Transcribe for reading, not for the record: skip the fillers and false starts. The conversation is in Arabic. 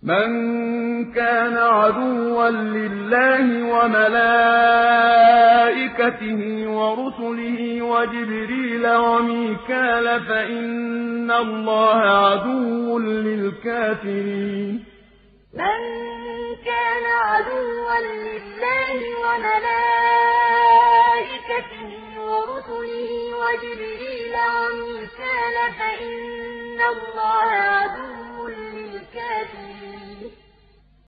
من كان عدوا لله وملائكته ورسله وجبريل وميكال فإن الله عدو للكافرين من كان عدوا لله وملائكته ورسله وجبريل وميكال فإن الله عدو